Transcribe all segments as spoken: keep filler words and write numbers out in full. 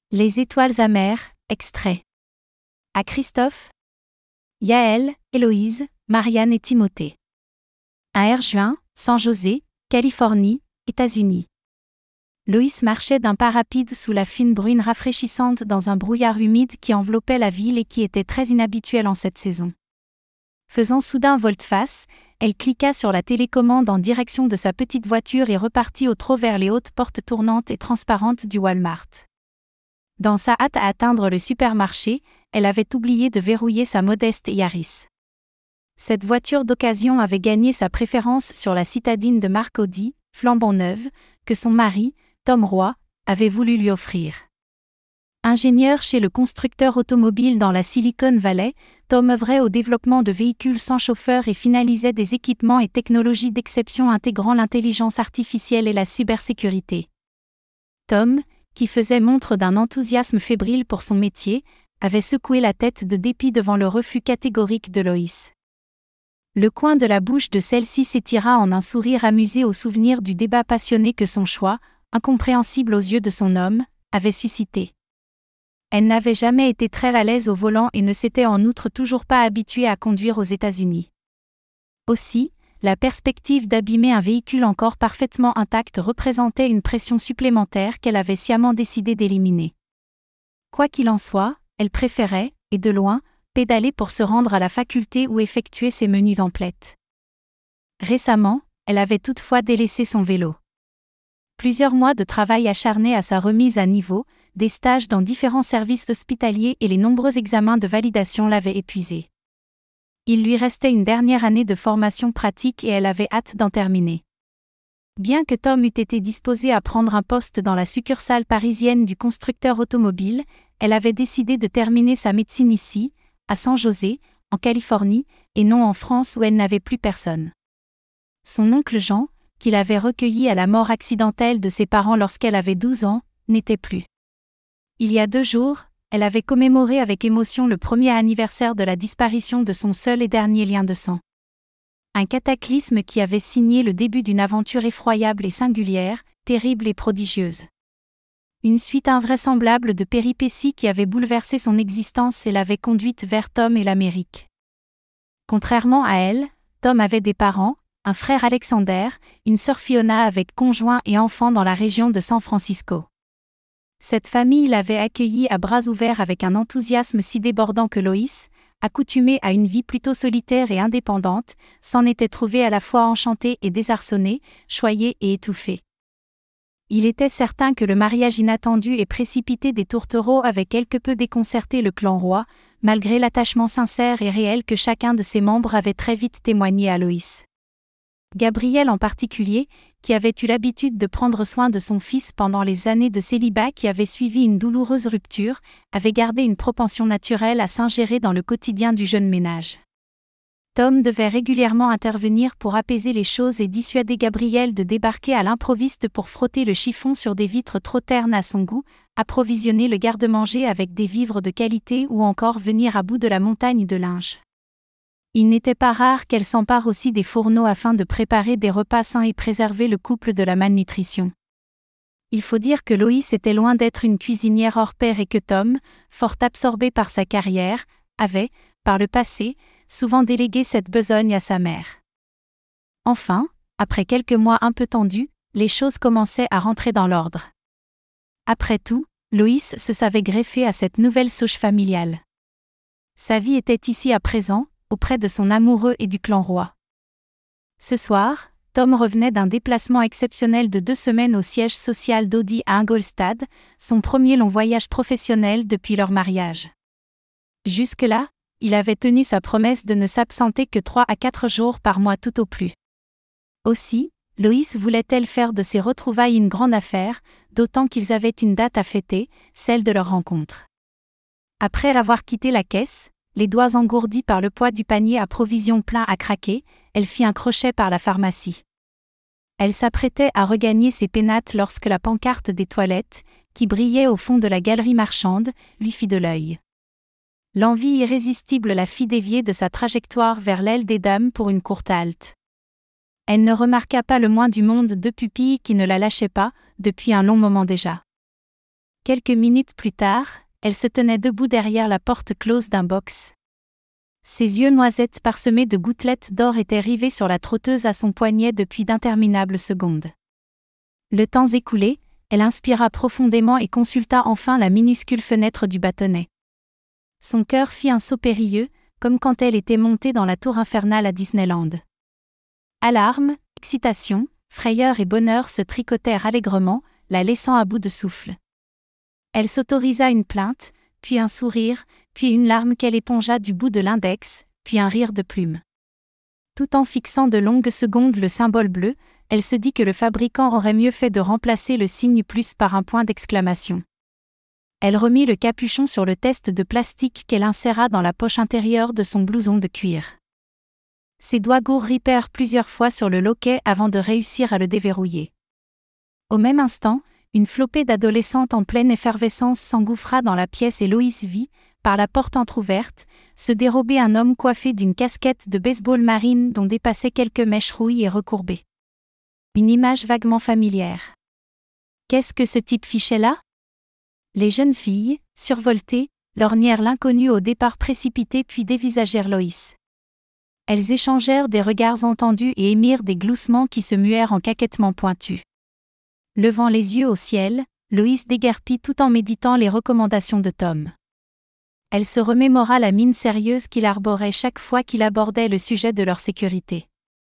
Les étoiles amères, extrait. À Christophe, Yaël, Héloïse, Marianne et Timothée. un juin, San José, Californie, États-Unis. Loïs marchait d'un pas rapide sous la fine bruine rafraîchissante dans un brouillard humide qui enveloppait la ville et qui était très inhabituel en cette saison. Faisant soudain volte-face, elle cliqua sur la télécommande en direction de sa petite voiture et repartit au trot vers les hautes portes tournantes et transparentes du Walmart. Dans sa hâte à atteindre le supermarché, elle avait oublié de verrouiller sa modeste Yaris. Cette voiture d'occasion avait gagné sa préférence sur la citadine de marque Audi, flambant neuve, que son mari, Tom Roy, avait voulu lui offrir. Ingénieur chez le constructeur automobile dans la Silicon Valley, Tom œuvrait au développement de véhicules sans chauffeur et finalisait des équipements et technologies d'exception intégrant l'intelligence artificielle et la cybersécurité. Tom, qui faisait montre d'un enthousiasme fébrile pour son métier, avait secoué la tête de dépit devant le refus catégorique de Loïs. Le coin de la bouche de celle-ci s'étira en un sourire amusé au souvenir du débat passionné que son choix, incompréhensible aux yeux de son homme, avait suscité. Elle n'avait jamais été très à l'aise au volant et ne s'était en outre toujours pas habituée à conduire aux États-Unis. Aussi, la perspective d'abîmer un véhicule encore parfaitement intact représentait une pression supplémentaire qu'elle avait sciemment décidé d'éliminer. Quoi qu'il en soit, elle préférait, et de loin, pédaler pour se rendre à la faculté ou effectuer ses menus emplettes. Récemment, elle avait toutefois délaissé son vélo. Plusieurs mois de travail acharné à sa remise à niveau, des stages dans différents services hospitaliers et les nombreux examens de validation l'avaient épuisée. Il lui restait une dernière année de formation pratique et elle avait hâte d'en terminer. Bien que Tom eût été disposé à prendre un poste dans la succursale parisienne du constructeur automobile, elle avait décidé de terminer sa médecine ici, à San José, en Californie, et non en France où elle n'avait plus personne. Son oncle Jean, qui l'avait recueilli à la mort accidentelle de ses parents lorsqu'elle avait douze ans, n'était plus. Il y a deux jours, elle avait commémoré avec émotion le premier anniversaire de la disparition de son seul et dernier lien de sang. Un cataclysme qui avait signé le début d'une aventure effroyable et singulière, terrible et prodigieuse. Une suite invraisemblable de péripéties qui avaient bouleversé son existence et l'avaient conduite vers Tom et l'Amérique. Contrairement à elle, Tom avait des parents, un frère Alexander, une sœur Fiona avec conjoint et enfants dans la région de San Francisco. Cette famille l'avait accueilli à bras ouverts avec un enthousiasme si débordant que Loïs, accoutumée à une vie plutôt solitaire et indépendante, s'en était trouvée à la fois enchantée et désarçonnée, choyée et étouffée. Il était certain que le mariage inattendu et précipité des tourtereaux avait quelque peu déconcerté le clan Roy, malgré l'attachement sincère et réel que chacun de ses membres avait très vite témoigné à Loïs. Gabriel en particulier, qui avait eu l'habitude de prendre soin de son fils pendant les années de célibat qui avaient suivi une douloureuse rupture, avait gardé une propension naturelle à s'ingérer dans le quotidien du jeune ménage. Tom devait régulièrement intervenir pour apaiser les choses et dissuader Gabriel de débarquer à l'improviste pour frotter le chiffon sur des vitres trop ternes à son goût, approvisionner le garde-manger avec des vivres de qualité ou encore venir à bout de la montagne de linge. Il n'était pas rare qu'elle s'empare aussi des fourneaux afin de préparer des repas sains et préserver le couple de la malnutrition. Il faut dire que Loïs était loin d'être une cuisinière hors pair et que Tom, fort absorbé par sa carrière, avait, par le passé, souvent délégué cette besogne à sa mère. Enfin, après quelques mois un peu tendus, les choses commençaient à rentrer dans l'ordre. Après tout, Loïs se savait greffer à cette nouvelle souche familiale. Sa vie était ici à présent, auprès de son amoureux et du clan Roy. Ce soir, Tom revenait d'un déplacement exceptionnel de deux semaines au siège social d'Audi à Ingolstadt, son premier long voyage professionnel depuis leur mariage. Jusque-là, il avait tenu sa promesse de ne s'absenter que trois à quatre jours par mois tout au plus. Aussi, Loïs voulait-elle faire de ces retrouvailles une grande affaire, d'autant qu'ils avaient une date à fêter, celle de leur rencontre. Après avoir quitté la caisse, les doigts engourdis par le poids du panier à provisions plein à craquer, elle fit un crochet par la pharmacie. Elle s'apprêtait à regagner ses pénates lorsque la pancarte des toilettes, qui brillait au fond de la galerie marchande, lui fit de l'œil. L'envie irrésistible la fit dévier de sa trajectoire vers l'aile des dames pour une courte halte. Elle ne remarqua pas le moins du monde deux pupilles qui ne la lâchaient pas, depuis un long moment déjà. Quelques minutes plus tard, elle se tenait debout derrière la porte close d'un box. Ses yeux noisettes parsemés de gouttelettes d'or étaient rivés sur la trotteuse à son poignet depuis d'interminables secondes. Le temps écoulé, elle inspira profondément et consulta enfin la minuscule fenêtre du bâtonnet. Son cœur fit un saut périlleux, comme quand elle était montée dans la tour infernale à Disneyland. Alarme, excitation, frayeur et bonheur se tricotèrent allègrement, la laissant à bout de souffle. Elle s'autorisa une plainte, puis un sourire, puis une larme qu'elle épongea du bout de l'index, puis un rire de plume. Tout en fixant de longues secondes le symbole bleu, elle se dit que le fabricant aurait mieux fait de remplacer le signe plus par un point d'exclamation. Elle remit le capuchon sur le test de plastique qu'elle inséra dans la poche intérieure de son blouson de cuir. Ses doigts gourds ripèrent plusieurs fois sur le loquet avant de réussir à le déverrouiller. Au même instant, une flopée d'adolescentes en pleine effervescence s'engouffra dans la pièce et Loïs vit, par la porte entr'ouverte, se dérober un homme coiffé d'une casquette de baseball marine dont dépassaient quelques mèches rouilles et recourbées. Une image vaguement familière. Qu'est-ce que ce type fichait là ? Les jeunes filles, survoltées, lorgnèrent l'inconnu au départ précipité puis dévisagèrent Loïs. Elles échangèrent des regards entendus et émirent des gloussements qui se muèrent en caquettements pointus. Levant les yeux au ciel, Loïs déguerpit tout en méditant les recommandations de Tom. Elle se remémora la mine sérieuse qu'il arborait chaque fois qu'il abordait le sujet de leur sécurité.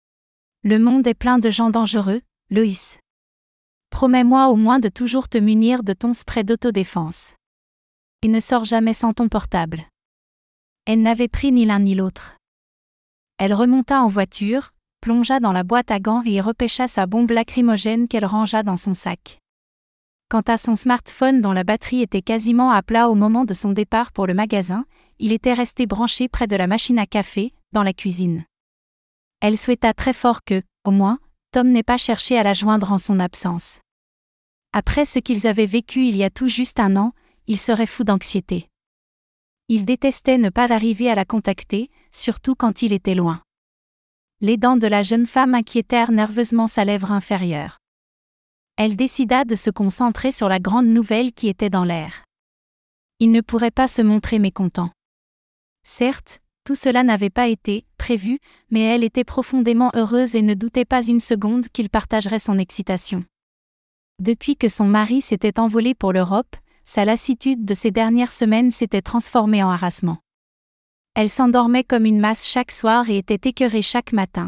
Le monde est plein de gens dangereux, Loïs. Promets-moi au moins de toujours te munir de ton spray d'autodéfense. Et ne sors jamais sans ton portable. Elle n'avait pris ni l'un ni l'autre. Elle remonta en voiture, plongea dans la boîte à gants et y repêcha sa bombe lacrymogène qu'elle rangea dans son sac. Quant à son smartphone dont la batterie était quasiment à plat au moment de son départ pour le magasin, il était resté branché près de la machine à café, dans la cuisine. Elle souhaita très fort que, au moins, Tom n'ait pas cherché à la joindre en son absence. Après ce qu'ils avaient vécu il y a tout juste un an, il serait fou d'anxiété. Il détestait ne pas arriver à la contacter, surtout quand il était loin. Les dents de la jeune femme inquiétèrent nerveusement sa lèvre inférieure. Elle décida de se concentrer sur la grande nouvelle qui était dans l'air. Il ne pourrait pas se montrer mécontent. Certes, tout cela n'avait pas été prévu, mais elle était profondément heureuse et ne doutait pas une seconde qu'il partagerait son excitation. Depuis que son mari s'était envolé pour l'Europe, sa lassitude de ces dernières semaines s'était transformée en harassement. Elle s'endormait comme une masse chaque soir et était écœurée chaque matin.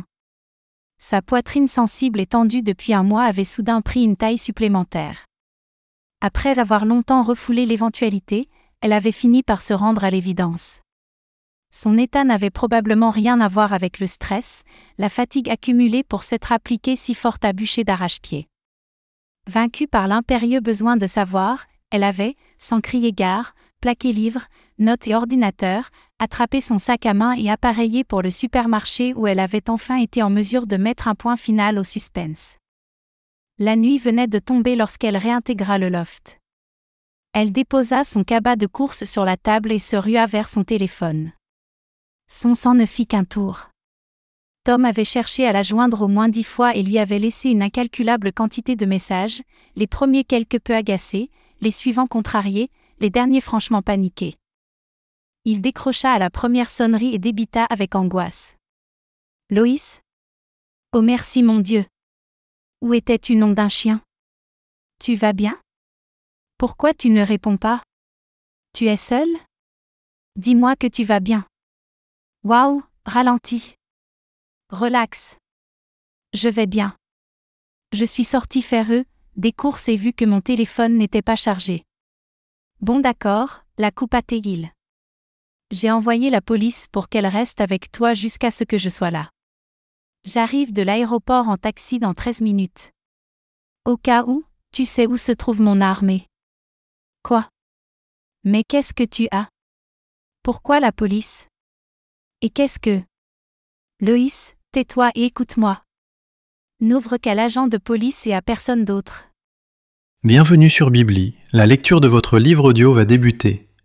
Sa poitrine sensible et tendue depuis un mois avait soudain pris une taille supplémentaire. Après avoir longtemps refoulé l'éventualité, elle avait fini par se rendre à l'évidence. Son état n'avait probablement rien à voir avec le stress, la fatigue accumulée pour s'être appliquée si fort à bûcher d'arrache-pied. Vaincue par l'impérieux besoin de savoir, elle avait, sans crier gare, plaqué livres, notes et ordinateur, attrapé son sac à main et appareillé pour le supermarché où elle avait enfin été en mesure de mettre un point final au suspense. La nuit venait de tomber lorsqu'elle réintégra le loft. Elle déposa son cabas de course sur la table et se rua vers son téléphone. Son sang ne fit qu'un tour. Tom avait cherché à la joindre au moins dix fois et lui avait laissé une incalculable quantité de messages, les premiers quelque peu agacés, les suivants contrariés, les derniers franchement paniqués. Il décrocha à la première sonnerie et débita avec angoisse. « Loïs ? Oh merci mon Dieu ! Où étais-tu, nom d'un chien ? Tu vas bien ? Pourquoi tu ne réponds pas ? Tu es seule ? Dis-moi que tu vas bien. Waouh, ralentis. Relax. Je vais bien. Je suis sortie faire eux, des courses et vu que mon téléphone n'était pas chargé. Bon d'accord, la coupe à tes îles. J'ai envoyé la police pour qu'elle reste avec toi jusqu'à ce que je sois là. J'arrive de l'aéroport en taxi dans treize minutes. Au cas où, tu sais où se trouve mon armée. Quoi ? Mais qu'est-ce que tu as ? Pourquoi la police ? Et qu'est-ce que... Loïs, tais-toi et écoute-moi. N'ouvre qu'à l'agent de police et à personne d'autre. Bienvenue sur Bibli, la lecture de votre livre audio va débuter.